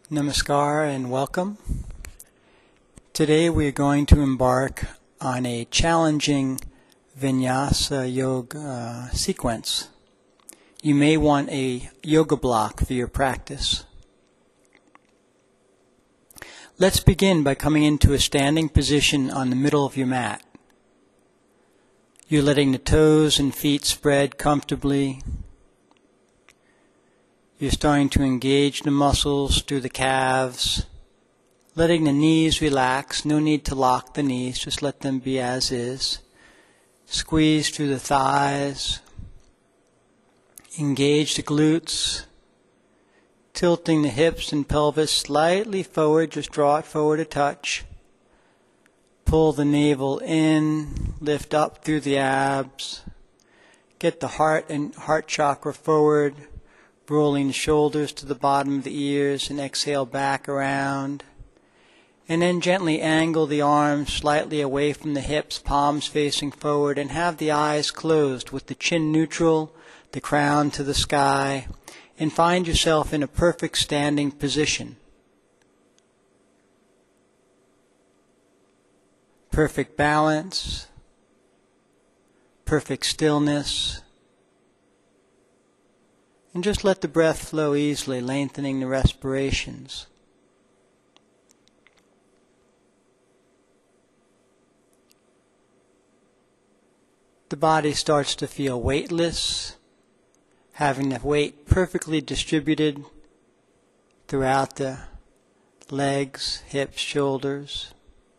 Namaskar and welcome. Today we are going to embark on a challenging Vinyasa yoga sequence. You may want a yoga block for your practice. Let's begin by coming into a standing position on the middle of your mat. You're letting the toes and feet spread comfortably. You're starting to engage the muscles through the calves, letting the knees relax. No need to lock the knees, just let them be as is. Squeeze through the thighs. Engage the glutes. Tilting the hips and pelvis slightly forward, just draw it forward a touch. Pull the navel in, lift up through the abs. Get the heart and heart chakra forward. Rolling the shoulders to the bottom of the ears and exhale back around. And then gently angle the arms slightly away from the hips, palms facing forward, and have the eyes closed with the chin neutral, the crown to the sky, and find yourself in a perfect standing position. Perfect balance, perfect stillness. And just let the breath flow easily, lengthening the respirations. The body starts to feel weightless, having the weight perfectly distributed throughout the legs, hips, shoulders.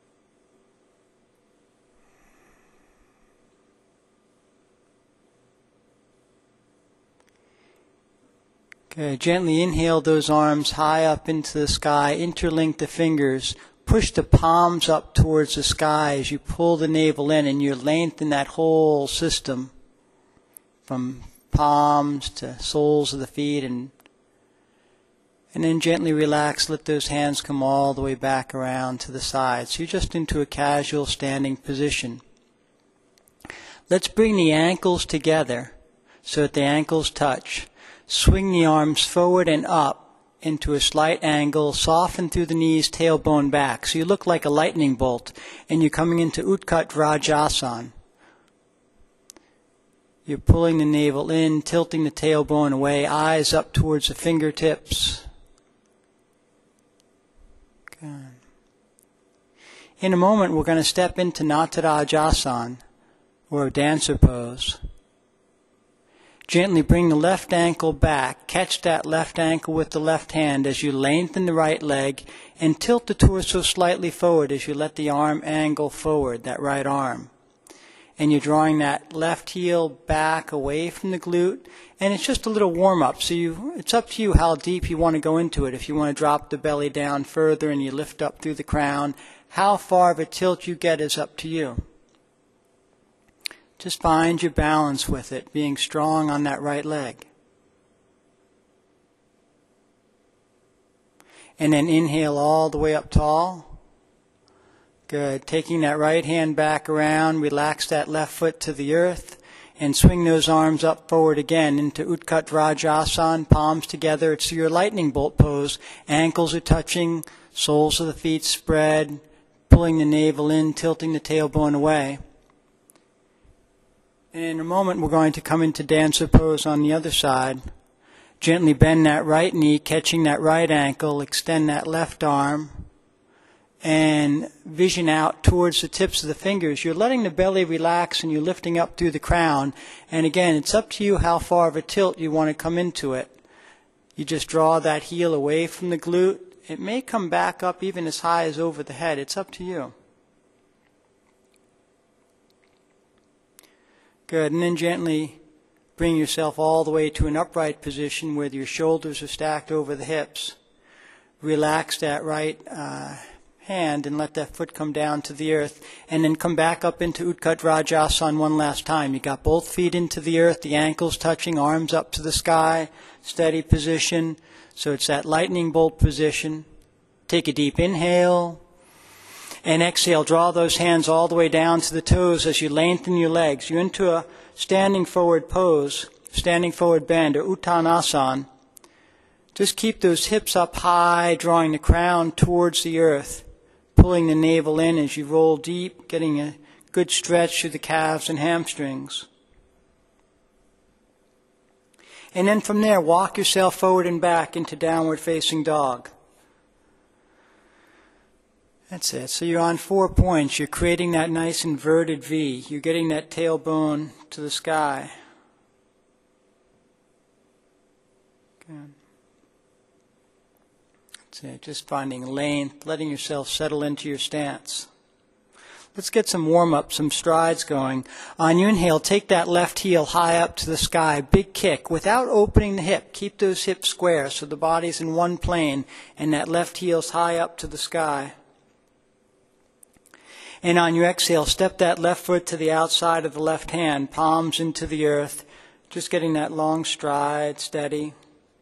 Okay, gently inhale those arms high up into the sky, interlink the fingers, push the palms up towards the sky as you pull the navel in, and you lengthen that whole system from palms to soles of the feet, and then gently relax, let those hands come all the way back around to the side. So you're just into a casual standing position. Let's bring the ankles together so that the ankles touch. Swing the arms forward and up into a slight angle, soften through the knees, tailbone back. So you look like a lightning bolt, and you're coming into Utkat Vrajasana. You're pulling the navel in, tilting the tailbone away, eyes up towards the fingertips. Good. In a moment, we're going to step into Natarajasana, or a dancer pose. Gently bring the left ankle back, catch that left ankle with the left hand as you lengthen the right leg, and tilt the torso slightly forward as you let the arm angle forward, that right arm. And you're drawing that left heel back away from the glute, and it's just a little warm-up, so it's up to you how deep you want to go into it. If you want to drop the belly down further and you lift up through the crown, how far of a tilt you get is up to you. Just find your balance with it, being strong on that right leg. And then inhale all the way up tall. Good. Taking that right hand back around, relax that left foot to the earth, and swing those arms up forward again into Utkat Vrajasana, palms together. It's your lightning bolt pose. Ankles are touching, soles of the feet spread, pulling the navel in, tilting the tailbone away. And in a moment, we're going to come into dancer pose on the other side. Gently bend that right knee, catching that right ankle, extend that left arm, and vision out towards the tips of the fingers. You're letting the belly relax and you're lifting up through the crown. And again, it's up to you how far of a tilt you want to come into it. You just draw that heel away from the glute. It may come back up even as high as over the head. It's up to you. Good, and then gently bring yourself all the way to an upright position where your shoulders are stacked over the hips. Relax that right hand and let that foot come down to the earth, and then come back up into Utkat Vrajasana one last time. You got both feet into the earth, the ankles touching, arms up to the sky, steady position. So it's that lightning bolt position. Take a deep inhale. And exhale, draw those hands all the way down to the toes as you lengthen your legs. You're into a standing forward pose, standing forward bend, or Uttanasana. Just keep those hips up high, drawing the crown towards the earth, pulling the navel in as you roll deep, getting a good stretch through the calves and hamstrings. And then from there, walk yourself forward and back into downward facing dog. That's it. So you're on 4 points. You're creating that nice inverted V. You're getting that tailbone to the sky. Good. That's it. Just finding length, letting yourself settle into your stance. Let's get some warm-up, some strides going. On your inhale, take that left heel high up to the sky, big kick, without opening the hip. Keep those hips square so the body's in one plane, and that left heel's high up to the sky. And on your exhale, step that left foot to the outside of the left hand, palms into the earth, just getting that long stride, steady.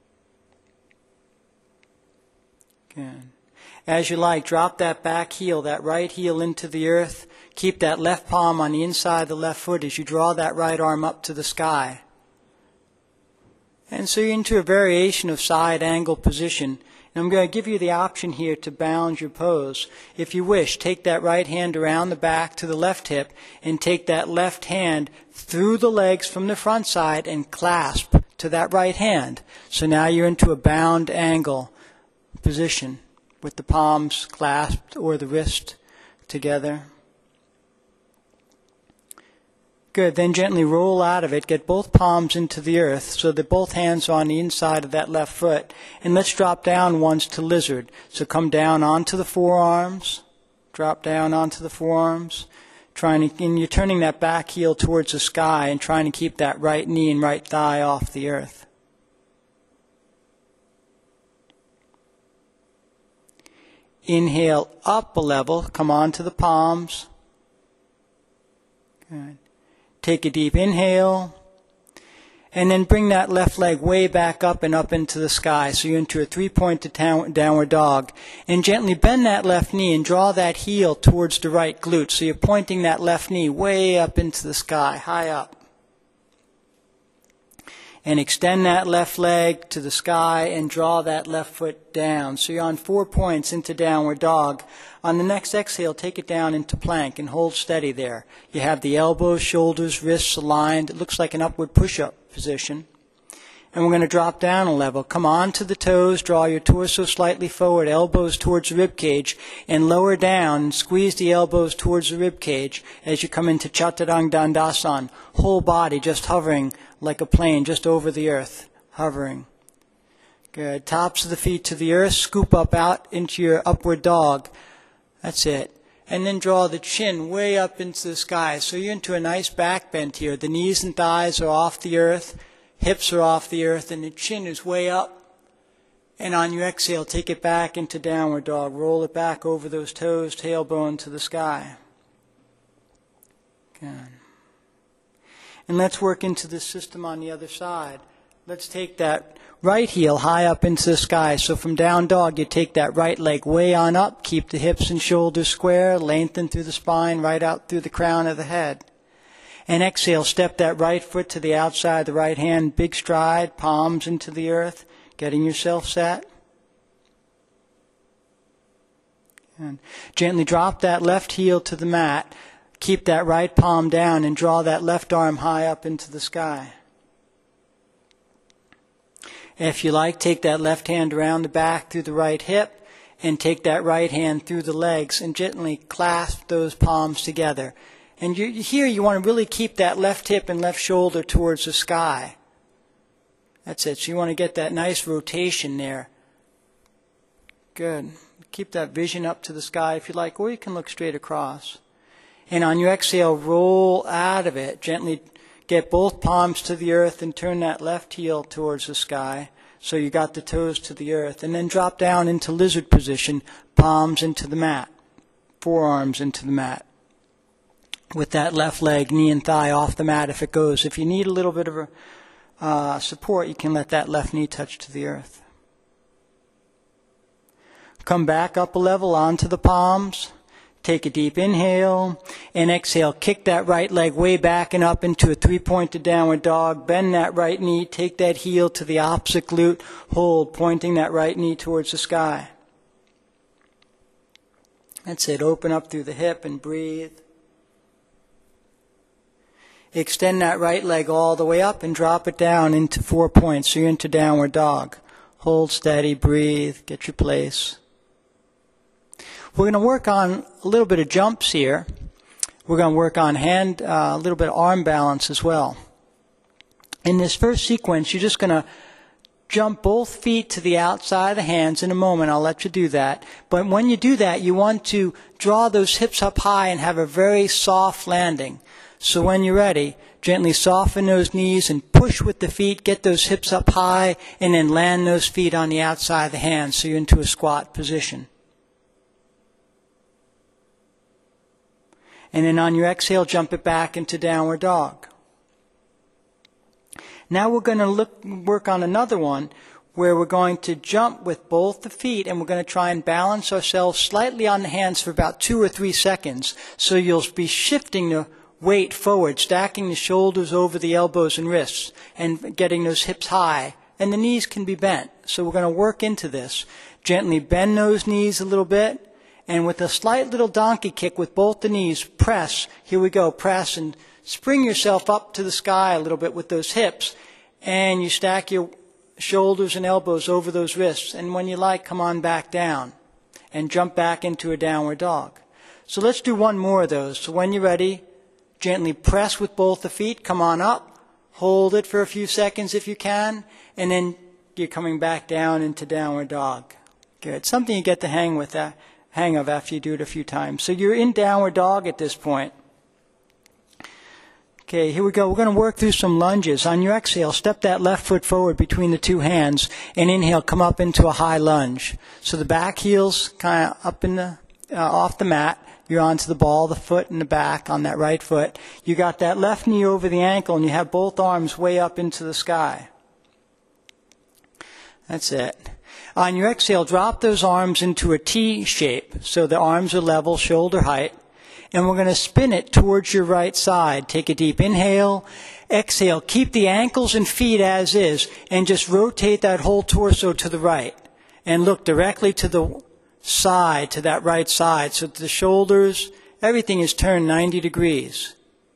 Good. As you like, drop that back heel, that right heel into the earth. Keep that left palm on the inside of the left foot as you draw that right arm up to the sky. And so you're into a variation of side angle position. And I'm going to give you the option here to bound your pose. If you wish, take that right hand around the back to the left hip and take that left hand through the legs from the front side and clasp to that right hand. So now you're into a bound angle position, with the palms clasped or the wrist together. Good. Then gently roll out of it. Get both palms into the earth so that both hands are on the inside of that left foot. And let's drop down once to lizard. So come down onto the forearms. Drop down onto the forearms. And you're turning that back heel towards the sky and trying to keep that right knee and right thigh off the earth. Inhale up a level, come on to the palms. Good. Take a deep inhale, and then bring that left leg way back up and up into the sky. So you're into a 3-point downward dog. And gently bend that left knee and draw that heel towards the right glute. So you're pointing that left knee way up into the sky, high up. And extend that left leg to the sky and draw that left foot down. So you're on 4 points into downward dog. On the next exhale, take it down into plank and hold steady there. You have the elbows, shoulders, wrists aligned. It looks like an upward push-up position. And we're going to drop down a level. Come on to the toes, draw your torso slightly forward, elbows towards the rib cage, and lower down and squeeze the elbows towards the rib cage as you come into Chaturanga Dandasana. Whole body just hovering like a plane just over the earth, hovering. Good. Tops of the feet to the earth, scoop up out into your upward dog. That's it. And then draw the chin way up into the sky. So you're into a nice back bend here. The knees and thighs are off the earth. Hips are off the earth, and the chin is way up. And on your exhale, take it back into downward dog. Roll it back over those toes, tailbone to the sky. Good. And let's work into this system on the other side. Let's take that right heel high up into the sky. So from down dog, you take that right leg way on up. Keep the hips and shoulders square. Lengthen through the spine, right out through the crown of the head. And exhale, step that right foot to the outside of the right hand, big stride, palms into the earth, getting yourself set. And gently drop that left heel to the mat. Keep that right palm down and draw that left arm high up into the sky. If you like, take that left hand around the back through the right hip and take that right hand through the legs and gently clasp those palms together. And here you want to really keep that left hip and left shoulder towards the sky. That's it. So you want to get that nice rotation there. Good. Keep that vision up to the sky if you like, or you can look straight across. And on your exhale, roll out of it. Gently get both palms to the earth and turn that left heel towards the sky. So you got the toes to the earth. And then drop down into lizard position, palms into the mat, forearms into the mat. With that left leg, knee and thigh off the mat if it goes. If you need a little bit of support, you can let that left knee touch to the earth. Come back up a level onto the palms. Take a deep inhale and exhale. Kick that right leg way back and up into a three-pointed downward dog. Bend that right knee. Take that heel to the opposite glute. Hold, pointing that right knee towards the sky. That's it. Open up through the hip and breathe. Extend that right leg all the way up and drop it down into 4 points. So you're into downward dog. Hold steady, breathe, get your place. We're going to work on a little bit of jumps here. We're going to work on a little bit of arm balance as well. In this first sequence, you're just going to jump both feet to the outside of the hands. In a moment, I'll let you do that. But when you do that, you want to draw those hips up high and have a very soft landing. So when you're ready, gently soften those knees and push with the feet, get those hips up high, and then land those feet on the outside of the hands so you're into a squat position. And then on your exhale, jump it back into downward dog. Now we're going to work on another one where we're going to jump with both the feet and we're going to try and balance ourselves slightly on the hands for about 2 or 3 seconds. So you'll be shifting the weight forward, stacking the shoulders over the elbows and wrists and getting those hips high. And the knees can be bent. So we're going to work into this. Gently bend those knees a little bit. And with a slight little donkey kick with both the knees, press. Here we go. Press and spring yourself up to the sky a little bit with those hips. And you stack your shoulders and elbows over those wrists. And when you like, come on back down. And jump back into a downward dog. So let's do one more of those. So when you're ready, gently press with both the feet. Come on up. Hold it for a few seconds if you can. And then you're coming back down into downward dog. Good. It's something you get the hang of after you do it a few times. So you're in downward dog at this point. Okay, here we go. We're going to work through some lunges. On your exhale, step that left foot forward between the two hands and inhale, come up into a high lunge. So the back heel's kind of up in the off the mat. You're onto the ball, the foot and the back on that right foot. You got that left knee over the ankle and you have both arms way up into the sky. That's it. On your exhale, drop those arms into a T shape. So the arms are level, shoulder height. And we're going to spin it towards your right side. Take a deep inhale. Exhale. Keep the ankles and feet as is. And just rotate that whole torso to the right. And look directly to the side, to that right side. So the shoulders, everything is turned 90 degrees.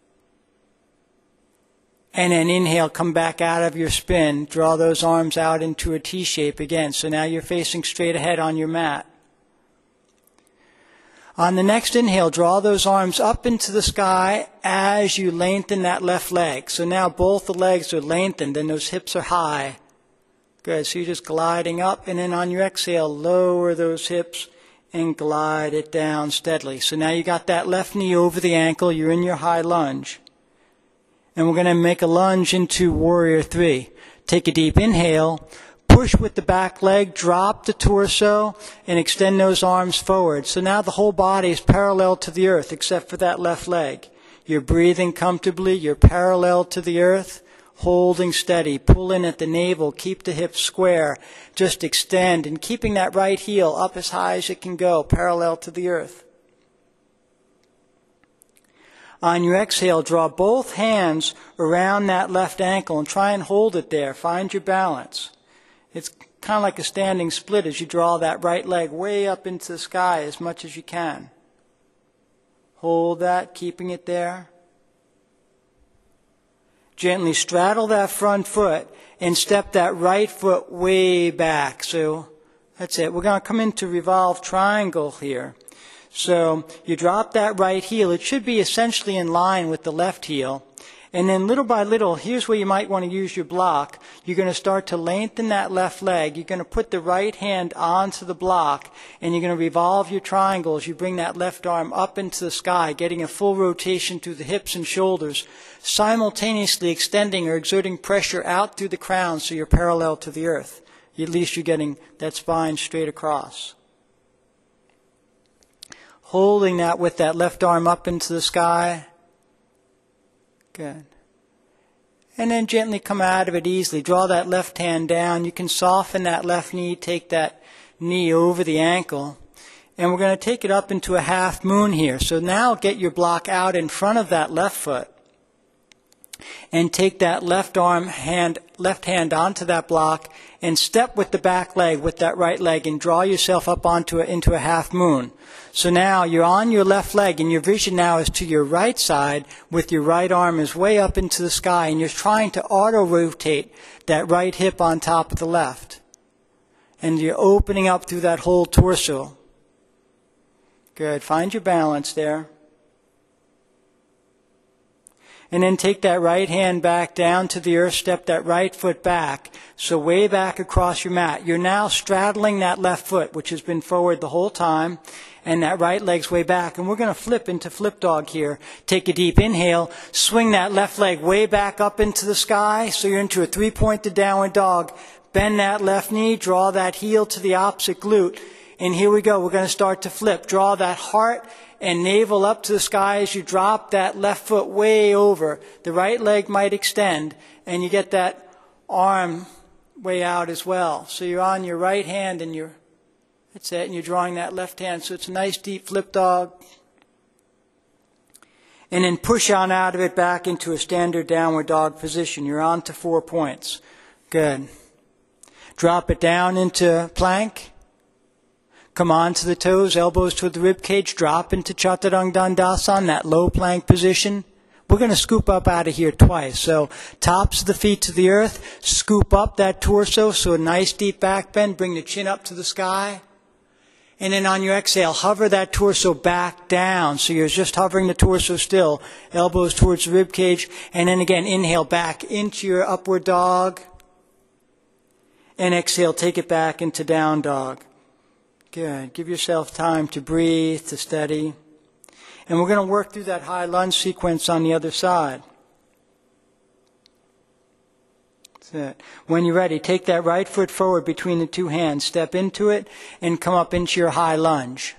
And then inhale, come back out of your spin. Draw those arms out into a T shape again. So now you're facing straight ahead on your mat. On the next inhale, draw those arms up into the sky as you lengthen that left leg. So now both the legs are lengthened and those hips are high. Good. So you're just gliding up. And then on your exhale, lower those hips and glide it down steadily. So now you got that left knee over the ankle. You're in your high lunge. And we're going to make a lunge into Warrior 3. Take a deep inhale. Push with the back leg, drop the torso, and extend those arms forward. So now the whole body is parallel to the earth, except for that left leg. You're breathing comfortably. You're parallel to the earth, holding steady. Pull in at the navel. Keep the hips square. Just extend, and keeping that right heel up as high as it can go, parallel to the earth. On your exhale, draw both hands around that left ankle and try and hold it there. Find your balance. It's kind of like a standing split as you draw that right leg way up into the sky as much as you can. Hold that, keeping it there. Gently straddle that front foot and step that right foot way back. So that's it. We're going to come into revolve triangle here. So you drop that right heel. It should be essentially in line with the left heel. And then little by little, here's where you might want to use your block. You're going to start to lengthen that left leg. You're going to put the right hand onto the block, and you're going to revolve your triangle as you bring that left arm up into the sky, getting a full rotation through the hips and shoulders, simultaneously extending or exerting pressure out through the crown so you're parallel to the earth. At least you're getting that spine straight across. Holding that with that left arm up into the sky. Good. And then gently come out of it easily. Draw that left hand down. You can soften that left knee. Take that knee over the ankle. And we're going to take it up into a half moon here. So now get your block out in front of that left foot. And take that left hand onto that block and step with the back leg with that right leg and draw yourself up into a half moon. So now you're on your left leg and your vision now is to your right side with your right arm is way up into the sky and you're trying to auto-rotate that right hip on top of the left. And you're opening up through that whole torso. Good. Find your balance there. And then take that right hand back down to the earth, step that right foot back, so way back across your mat. You're now straddling that left foot, which has been forward the whole time, and that right leg's way back. And we're going to flip into flip dog here. Take a deep inhale, swing that left leg way back up into the sky, so you're into a three-pointed downward dog. Bend that left knee, draw that heel to the opposite glute. And here we go. We're going to start to flip. Draw that heart and navel up to the sky as you drop that left foot way over. The right leg might extend, and you get that arm way out as well. So you're on your right hand, and that's it, and you're drawing that left hand. So it's a nice deep flip dog. And then push on out of it back into a standard downward dog position. You're on to 4 points. Good. Drop it down into plank. Come on to the toes, elbows toward the rib cage, drop into Chaturanga Dandasana, that low plank position. We're going to scoop up out of here twice. So tops of the feet to the earth, scoop up that torso, so a nice deep back bend, bring the chin up to the sky. And then on your exhale, hover that torso back down. So you're just hovering the torso still, elbows towards the rib cage. And then again, inhale back into your upward dog. And exhale, take it back into down dog. Good. Give yourself time to breathe, to steady. And we're going to work through that high lunge sequence on the other side. That's it. When you're ready, take that right foot forward between the two hands. Step into it and come up into your high lunge.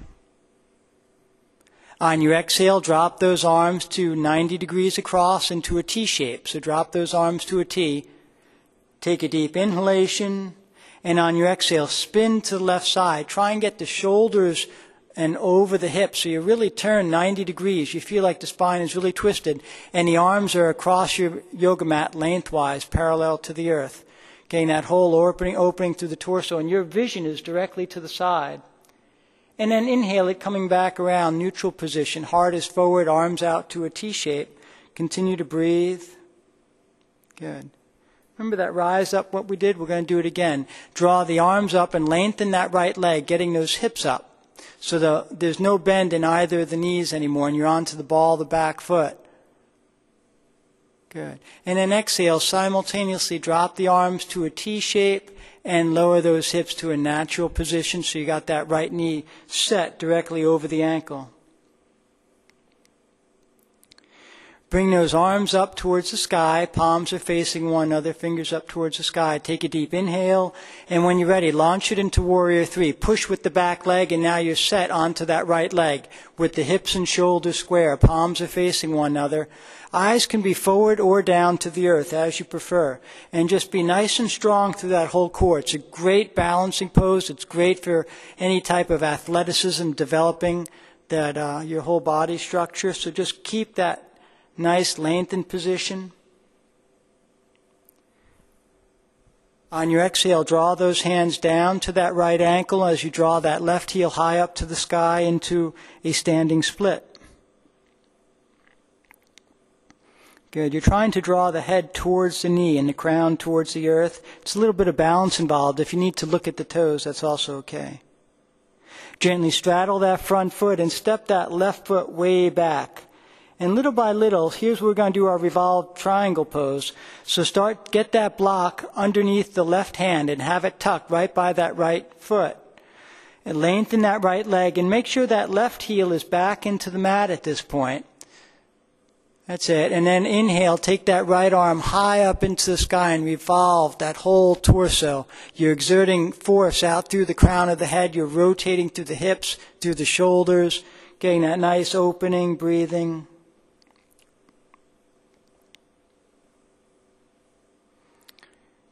On your exhale, drop those arms to 90 degrees across into a T shape. So drop those arms to a T. Take a deep inhalation. And on your exhale, spin to the left side. Try and get the shoulders and over the hips. So you really turn 90 degrees. You feel like the spine is really twisted. And the arms are across your yoga mat lengthwise, parallel to the earth. Getting that whole opening through the torso. And your vision is directly to the side. And then inhale it, coming back around, neutral position. Heart is forward, arms out to a T shape. Continue to breathe. Good. Remember that rise up, what we did? We're going to do it again. Draw the arms up and lengthen that right leg, getting those hips up. So there's no bend in either of the knees anymore, and you're onto the ball of the back foot. Good. And then exhale, simultaneously drop the arms to a T shape and lower those hips to a natural position so you got that right knee set directly over the ankle. Bring those arms up towards the sky. Palms are facing one another, fingers up towards the sky. Take a deep inhale, and when you're ready, launch it into Warrior 3. Push with the back leg, and now you're set onto that right leg with the hips and shoulders square. Palms are facing one another. Eyes can be forward or down to the earth, as you prefer. And just be nice and strong through that whole core. It's a great balancing pose. It's great for any type of athleticism, developing that your whole body structure. So just keep that nice lengthened position. On your exhale, draw those hands down to that right ankle as you draw that left heel high up to the sky into a standing split. Good. You're trying to draw the head towards the knee and the crown towards the earth. It's a little bit of balance involved. If you need to look at the toes, that's also okay. Gently straddle that front foot and step that left foot way back. And little by little, here's where we're going to do our revolved triangle pose. So get that block underneath the left hand and have it tucked right by that right foot. And lengthen that right leg and make sure that left heel is back into the mat at this point. That's it. And then inhale, take that right arm high up into the sky and revolve that whole torso. You're exerting force out through the crown of the head. You're rotating through the hips, through the shoulders, getting that nice opening, breathing.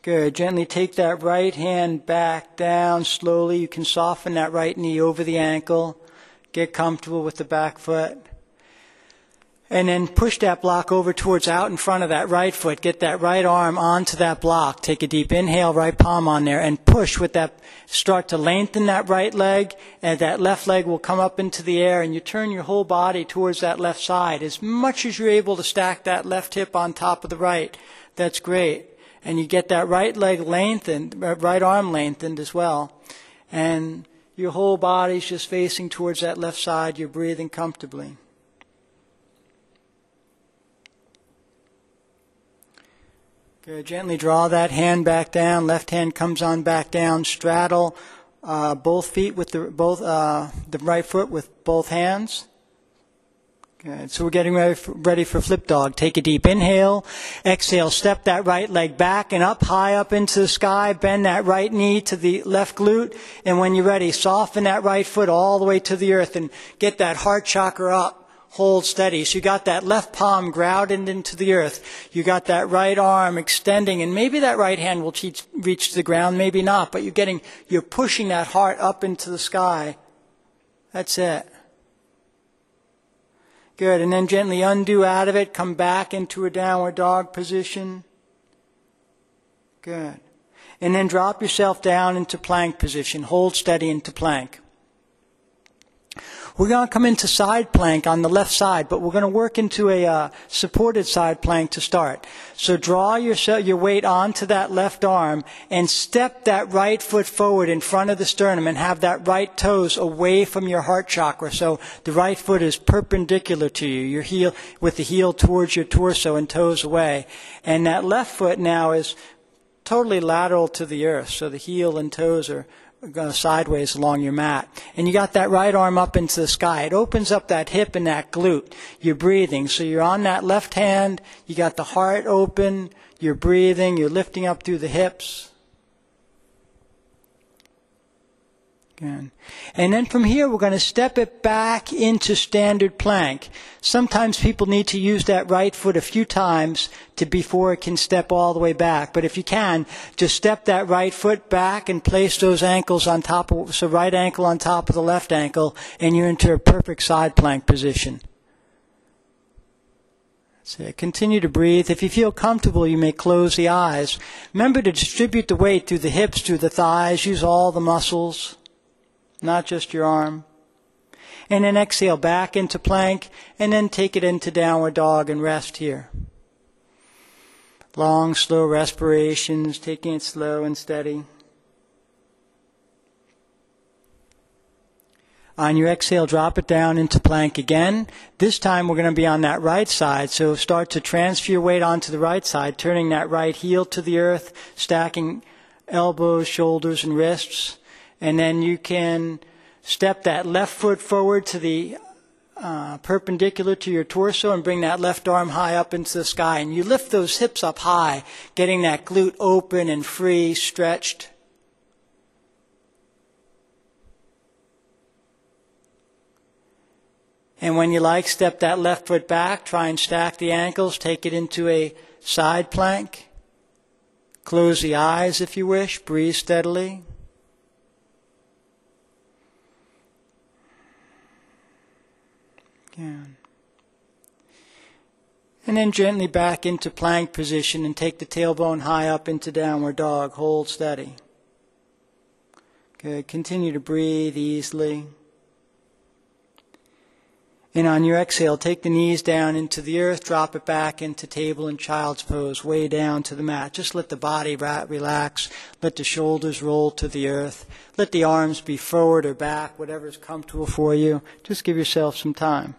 Good. Gently take that right hand back down slowly. You can soften that right knee over the ankle. Get comfortable with the back foot. And then push that block over towards out in front of that right foot. Get that right arm onto that block. Take a deep inhale, right palm on there, and push with that. Start to lengthen that right leg, and that left leg will come up into the air, and you turn your whole body towards that left side. As much as you're able to stack that left hip on top of the right, that's great. And you get that right leg lengthened, right arm lengthened as well. And your whole body's just facing towards that left side. You're breathing comfortably. Good. Gently draw that hand back down. Left hand comes on back down. Straddle both feet with the right foot with both hands. Good. So we're getting ready for flip dog. Take a deep inhale. Exhale. Step that right leg back and up, high up into the sky. Bend that right knee to the left glute. And when you're ready, soften that right foot all the way to the earth and get that heart chakra up. Hold steady. So you got that left palm grounded into the earth. You got that right arm extending, and maybe that right hand will reach the ground, maybe not, but you're pushing that heart up into the sky. That's it. Good. And then gently undo out of it. Come back into a downward dog position. Good. And then drop yourself down into plank position. Hold steady into plank. We're going to come into side plank on the left side, but we're going to work into a supported side plank to start. So draw your weight onto that left arm and step that right foot forward in front of the sternum and have that right toes away from your heart chakra. So the right foot is perpendicular to you, your heel with the heel towards your torso and toes away. And that left foot now is totally lateral to the earth, so the heel and toes are sideways along your mat. And you got that right arm up into the sky. It opens up that hip and that glute. You're breathing. So you're on that left hand. You got the heart open. You're breathing. You're lifting up through the hips. Good. And then from here, we're going to step it back into standard plank. Sometimes people need to use that right foot a few times before it can step all the way back. But if you can, just step that right foot back and place those ankles on top of, so right ankle on top of the left ankle, and you're into a perfect side plank position. So continue to breathe. If you feel comfortable, you may close the eyes. Remember to distribute the weight through the hips, through the thighs. Use all the muscles, not just your arm. And then exhale back into plank, and then take it into downward dog and rest here. Long, slow respirations, taking it slow and steady. On your exhale, drop it down into plank again. This time we're going to be on that right side, so start to transfer your weight onto the right side, turning that right heel to the earth, stacking elbows, shoulders, and wrists. And then you can step that left foot forward to the perpendicular to your torso and bring that left arm high up into the sky. And you lift those hips up high, getting that glute open and free, stretched. And when you like, step that left foot back, try and stack the ankles, take it into a side plank. Close the eyes if you wish, breathe steadily. Yeah. And then gently back into plank position and take the tailbone high up into downward dog. Hold steady. Good. Continue to breathe easily. And on your exhale, take the knees down into the earth, drop it back into table and child's pose, way down to the mat. Just let the body relax. Let the shoulders roll to the earth. Let the arms be forward or back, whatever is comfortable for you. Just give yourself some time.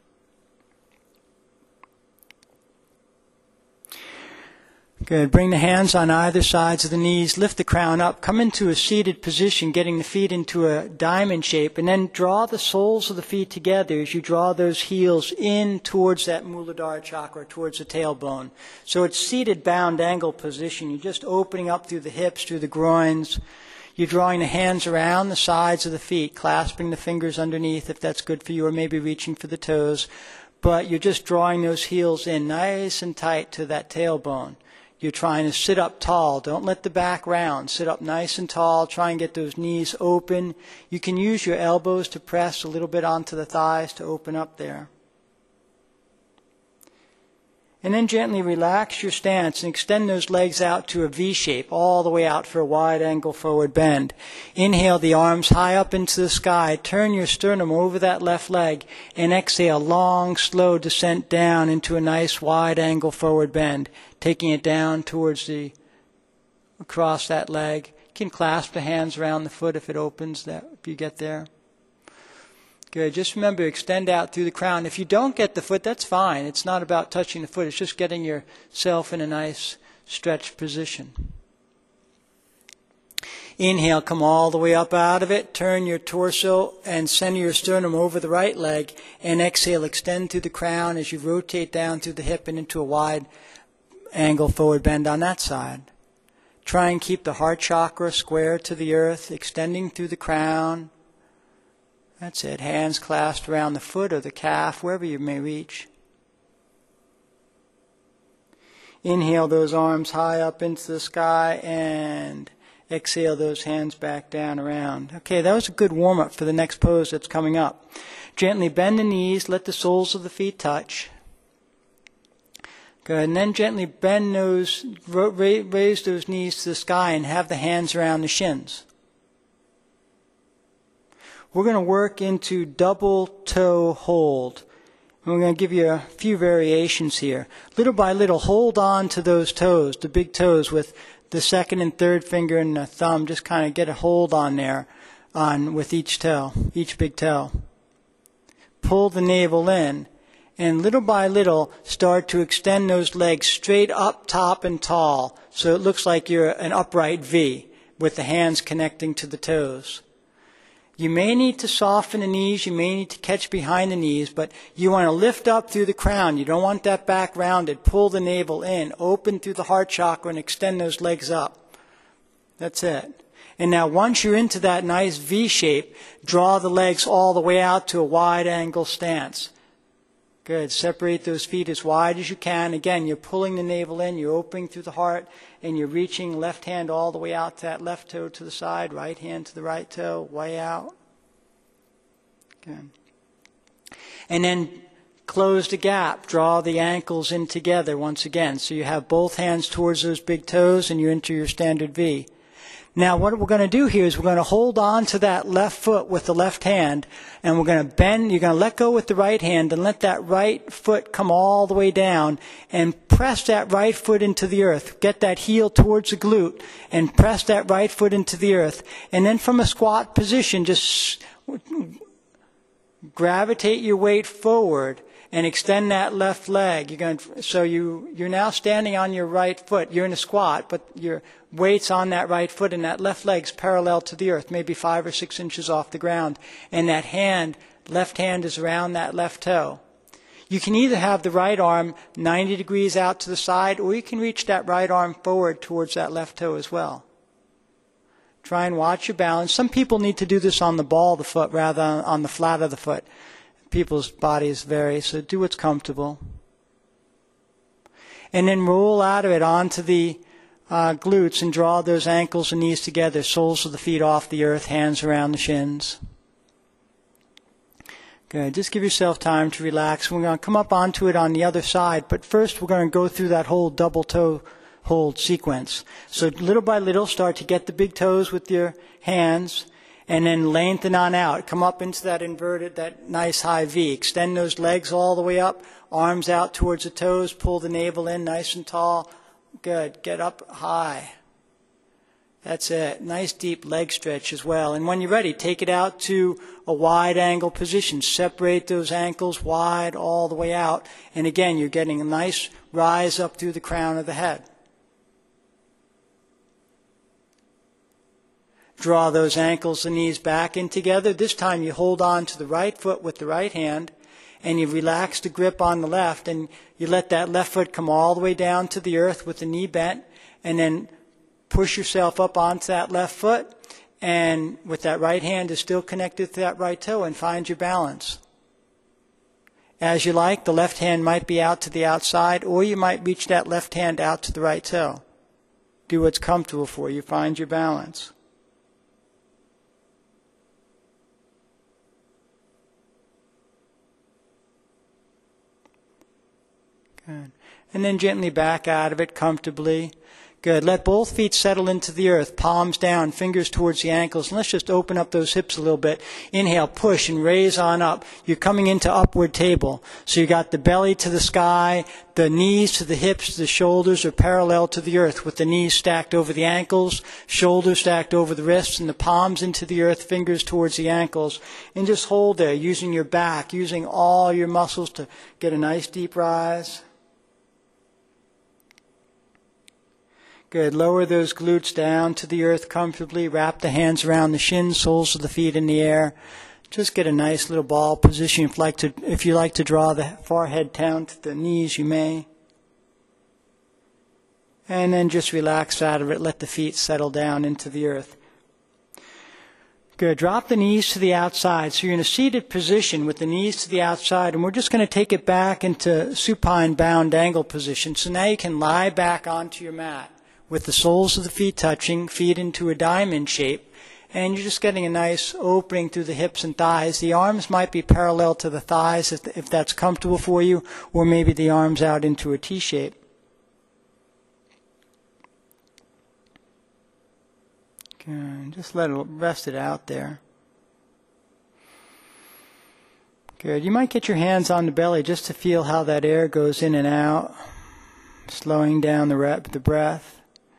Good. Bring the hands on either sides of the knees. Lift the crown up. Come into a seated position, getting the feet into a diamond shape. And then draw the soles of the feet together as you draw those heels in towards that Muladhara chakra, towards the tailbone. So it's seated, bound, angle position. You're just opening up through the hips, through the groins. You're drawing the hands around the sides of the feet, clasping the fingers underneath if that's good for you, or maybe reaching for the toes. But you're just drawing those heels in nice and tight to that tailbone. you're trying to sit up tall. Don't let the back round. Sit up nice and tall. Try and get those knees open. You can use your elbows to press a little bit onto the thighs to open up there. And then gently relax your stance and extend those legs out to a V shape, all the way out for a wide angle forward bend. Inhale the arms high up into the sky. Turn your sternum over that left leg and exhale, long, slow descent down into a nice wide angle forward bend, taking it down towards across that leg. You can clasp the hands around the foot if it opens, if you get there. Good. Just remember, extend out through the crown. If you don't get the foot, that's fine. It's not about touching the foot. It's just getting yourself in a nice stretched position. Inhale, come all the way up out of it. Turn your torso and center your sternum over the right leg. And exhale, extend through the crown as you rotate down through the hip and into a wide angle forward bend on that side. Try and keep the heart chakra square to the earth, extending through the crown. That's it. Hands clasped around the foot or the calf, wherever you may reach. Inhale those arms high up into the sky and exhale those hands back down around. Okay, that was a good warm-up for the next pose that's coming up. Gently bend the knees, let the soles of the feet touch. Good, and then gently bend those, raise those knees to the sky and have the hands around the shins. We're going to work into double toe hold. And we're going to give you a few variations here. Little by little, hold on to those toes, the big toes, with the second and third finger and the thumb. Just kind of get a hold on there with each toe, each big toe. Pull the navel in. And little by little, start to extend those legs straight up, top, and tall. So it looks like you're an upright V with the hands connecting to the toes. You may need to soften the knees, you may need to catch behind the knees, but you want to lift up through the crown. You don't want that back rounded. Pull the navel in, open through the heart chakra, and extend those legs up. That's it. And now once you're into that nice V shape, draw the legs all the way out to a wide angle stance. Good. Separate those feet as wide as you can. Again, you're pulling the navel in, you're opening through the heart, and you're reaching left hand all the way out to that left toe to the side, right hand to the right toe, way out. Good. And then close the gap. Draw the ankles in together once again. So you have both hands towards those big toes, and you enter your standard V. Now what we're going to do here is we're going to hold on to that left foot with the left hand, and we're going to bend. You're going to let go with the right hand and let that right foot come all the way down and press that right foot into the earth. Get that heel towards the glute and press that right foot into the earth. And then from a squat position, just gravitate your weight forward and extend that left leg. You're now standing on your right foot. You're in a squat, but your weight's on that right foot, and that left leg's parallel to the earth, maybe 5 or 6 inches off the ground. And that left hand is around that left toe. You can either have the right arm 90 degrees out to the side, or you can reach that right arm forward towards that left toe as well. Try and watch your balance. Some people need to do this on the ball of the foot rather than on the flat of the foot. People's bodies vary, so do what's comfortable. And then roll out of it onto the glutes and draw those ankles and knees together, soles of the feet off the earth, hands around the shins. Good. Just give yourself time to relax. We're going to come up onto it on the other side, but first we're going to go through that whole double toe hold sequence. So little by little, start to get the big toes with your hands, and then lengthen on out. Come up into that inverted, that nice high V. Extend those legs all the way up, arms out towards the toes, pull the navel in nice and tall. Good. Get up high. That's it. Nice deep leg stretch as well. And when you're ready, take it out to a wide angle position. Separate those ankles wide all the way out. And again, you're getting a nice rise up through the crown of the head. Draw those ankles and knees back in together. This time you hold on to the right foot with the right hand, and you relax the grip on the left, and you let that left foot come all the way down to the earth with the knee bent, and then push yourself up onto that left foot, and with that right hand is still connected to that right toe, and find your balance. as you like. The left hand might be out to the outside, or you might reach that left hand out to the right toe. Do what's comfortable for you. Find your balance. Good. And then gently back out of it comfortably. Good. Let both feet settle into the earth, palms down, fingers towards the ankles. And let's just open up those hips a little bit. Inhale, push and raise on up. You're coming into upward table. So you got the belly to the sky, the knees to the hips, the shoulders are parallel to the earth with the knees stacked over the ankles, shoulders stacked over the wrists, and the palms into the earth, fingers towards the ankles. And just hold there, using your back, using all your muscles to get a nice deep rise. Good. Lower those glutes down to the earth comfortably. Wrap the hands around the shins, soles of the feet in the air. Just get a nice little ball position. If you like to draw the forehead down to the knees, you may. And then just relax out of it. Let the feet settle down into the earth. Good. Drop the knees to the outside. So you're in a seated position with the knees to the outside, and we're just going to take it back into supine bound angle position. So now you can lie back onto your mat with the soles of the feet touching, feet into a diamond shape, and you're just getting a nice opening through the hips and thighs. The arms might be parallel to the thighs if that's comfortable for you, or maybe the arms out into a T shape. Good. Just rest it out there. Good. You might get your hands on the belly just to feel how that air goes in and out, slowing down the breath.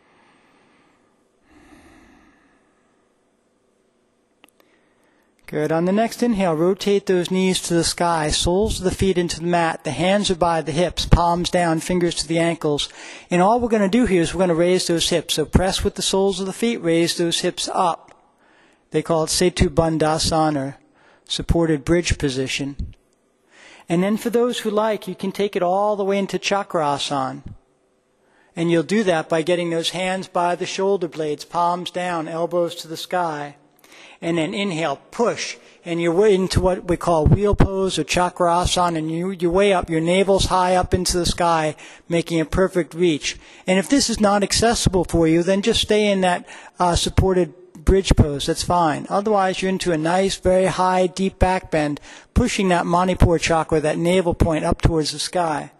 Good. On the next inhale, rotate those knees to the sky, soles of the feet into the mat. The hands are by the hips, palms down, fingers to the ankles. And all we're going to do here is we're going to raise those hips. So press with the soles of the feet, raise those hips up. They call it Setu Bandhasana, or supported bridge position. And then for those who like, you can take it all the way into Chakrasana. And you'll do that by getting those hands by the shoulder blades, palms down, elbows to the sky. And then inhale, push, and you're into what we call wheel pose or Chakrasana, and you're way up, your navel's high up into the sky, making a perfect reach. And if this is not accessible for you, then just stay in that supported bridge pose, that's fine. Otherwise, you're into a nice, very high, deep back bend, pushing that Manipur chakra, that navel point, up towards the sky.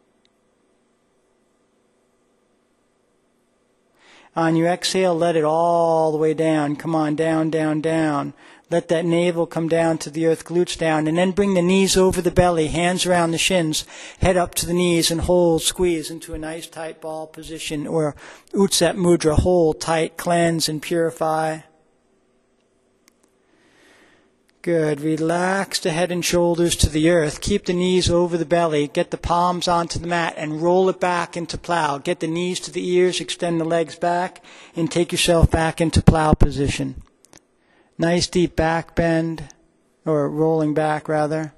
On your exhale, let it all the way down. Come on, down, down, down. Let that navel come down to the earth, glutes down, and then bring the knees over the belly, hands around the shins, head up to the knees, and hold, squeeze into a nice tight ball position, or Utset Mudra, hold, tight, cleanse, and purify. Good. Relax the head and shoulders to the earth. Keep the knees over the belly. Get the palms onto the mat and roll it back into plow. Get the knees to the ears, extend the legs back, and take yourself back into plow position. Nice deep back bend, or rolling back rather.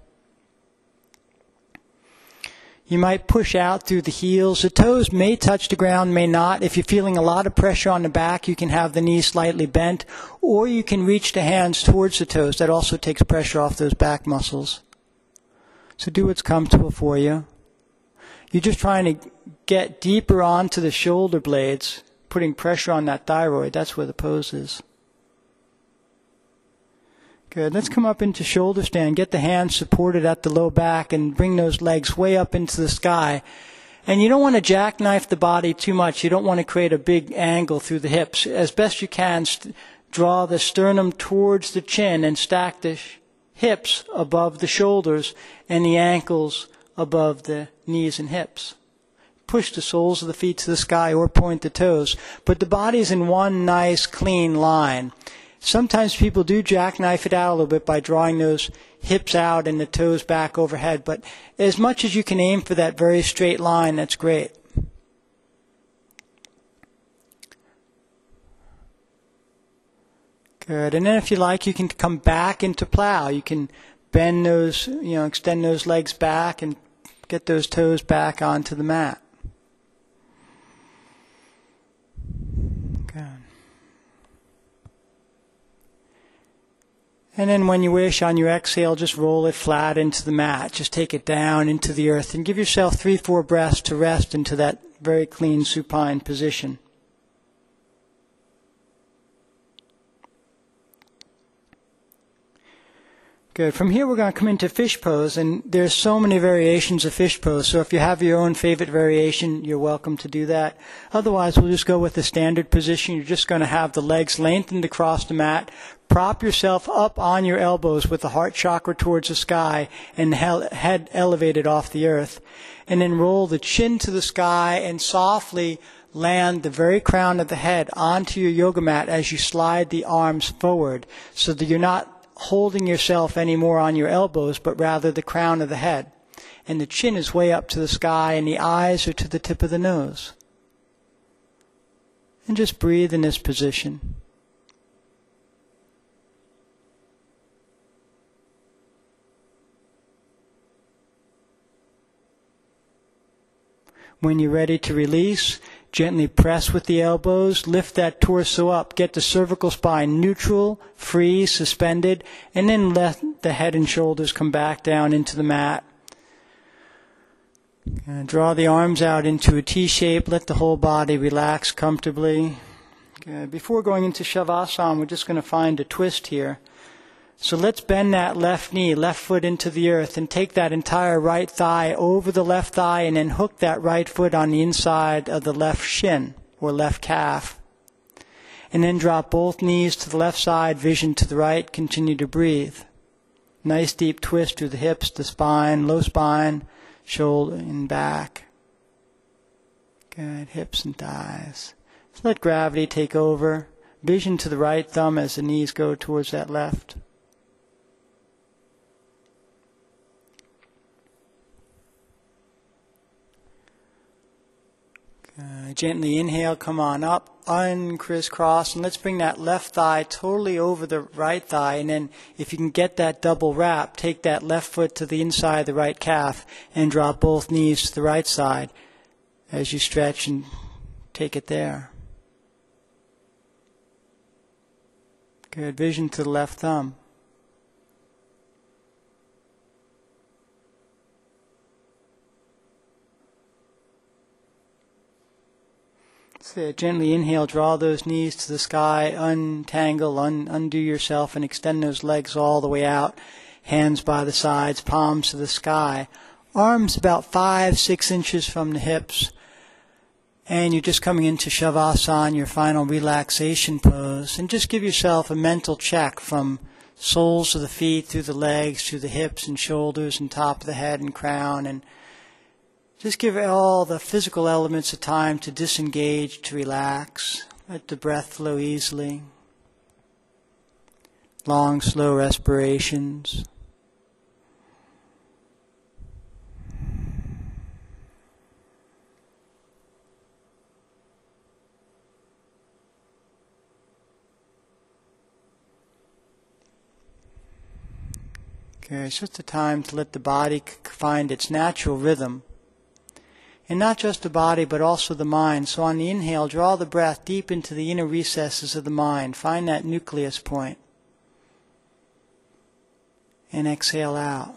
You might push out through the heels. The toes may touch the ground, may not. If you're feeling a lot of pressure on the back, you can have the knees slightly bent, or you can reach the hands towards the toes. That also takes pressure off those back muscles. So do what's comfortable for you. You're just trying to get deeper onto the shoulder blades, putting pressure on that thyroid. That's where the pose is. Good. Let's come up into shoulder stand. Get the hands supported at the low back and bring those legs way up into the sky. And you don't want to jackknife the body too much. You don't want to create a big angle through the hips. As best you can, draw the sternum towards the chin and stack the hips above the shoulders and the ankles above the knees and hips. Push the soles of the feet to the sky or point the toes. But the body's in one nice, clean line. Sometimes people do jackknife it out a little bit by drawing those hips out and the toes back overhead, but as much as you can aim for that very straight line, that's great. Good. And then if you like, you can come back into plow. You can bend those, extend those legs back and get those toes back onto the mat. Good. And then when you wish, on your exhale, just roll it flat into the mat. Just take it down into the earth and give yourself 3-4 breaths to rest into that very clean supine position. Good. From here we're going to come into fish pose, and there's so many variations of fish pose, so if you have your own favorite variation, you're welcome to do that. Otherwise, we'll just go with the standard position. You're just going to have the legs lengthened across the mat. Prop yourself up on your elbows with the heart chakra towards the sky and the head elevated off the earth. And then roll the chin to the sky and softly land the very crown of the head onto your yoga mat as you slide the arms forward, so that you're not holding yourself anymore on your elbows, but rather the crown of the head. And the chin is way up to the sky and the eyes are to the tip of the nose. And just breathe in this position. When you're ready to release, gently press with the elbows, lift that torso up, get the cervical spine neutral, free, suspended, and then let the head and shoulders come back down into the mat. Draw the arms out into a T shape, let the whole body relax comfortably. Before going into Shavasana, we're just going to find a twist here. So let's bend that left knee, left foot into the earth, and take that entire right thigh over the left thigh, and then hook that right foot on the inside of the left shin, or left calf. And then drop both knees to the left side, vision to the right, continue to breathe. Nice deep twist through the hips, the spine, low spine, shoulder and back. Good, hips and thighs. So let gravity take over. Vision to the right thumb as the knees go towards that left. Gently inhale, come on up, uncrisscross, and let's bring that left thigh totally over the right thigh, and then if you can get that double wrap, take that left foot to the inside of the right calf and drop both knees to the right side as you stretch and take it there. Good, vision to the left thumb. So gently inhale, draw those knees to the sky, untangle, undo yourself, and extend those legs all the way out. Hands by the sides, palms to the sky. Arms about 5-6 inches from the hips. And you're just coming into Shavasana, your final relaxation pose. And just give yourself a mental check from soles of the feet, through the legs, through the hips and shoulders, and top of the head and crown, and just give all the physical elements a time to disengage, to relax. Let the breath flow easily. Long, slow respirations. Okay, it's just a time to let the body find its natural rhythm. And not just the body, but also the mind. So on the inhale, draw the breath deep into the inner recesses of the mind. Find that nucleus point. And exhale out.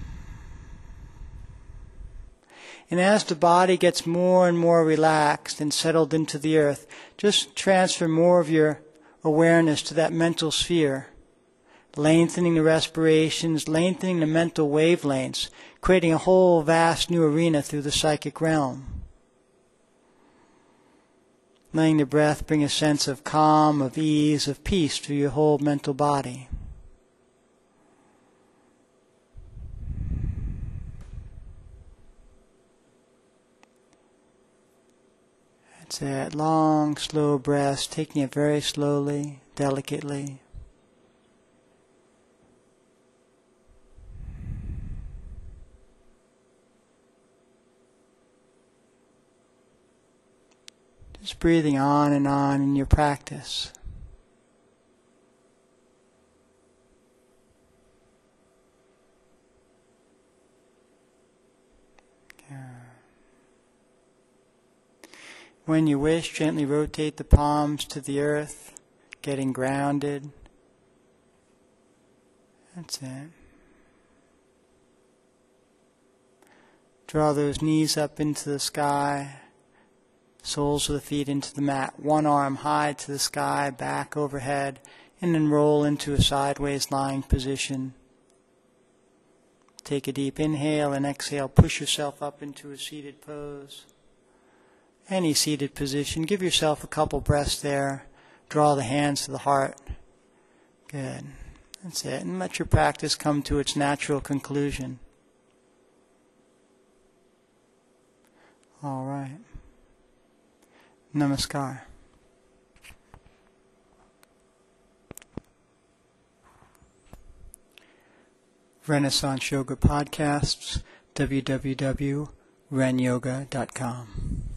And as the body gets more and more relaxed and settled into the earth, just transfer more of your awareness to that mental sphere. Lengthening the respirations, lengthening the mental wavelengths, creating a whole vast new arena through the psychic realm. Letting the breath bring a sense of calm, of ease, of peace to your whole mental body. That's it. Long, slow breaths, taking it very slowly, delicately. Just breathing on in your practice. When you wish, gently rotate the palms to the earth, getting grounded. That's it. Draw those knees up into the sky, soles of the feet into the mat, one arm high to the sky, back overhead, and then roll into a sideways lying position. Take a deep inhale and exhale. Push yourself up into a seated pose. Any seated position. Give yourself a couple breaths there. Draw the hands to the heart. Good. That's it. And let your practice come to its natural conclusion. All right. Namaskar. Renaissance Yoga Podcasts, www.renyoga.com.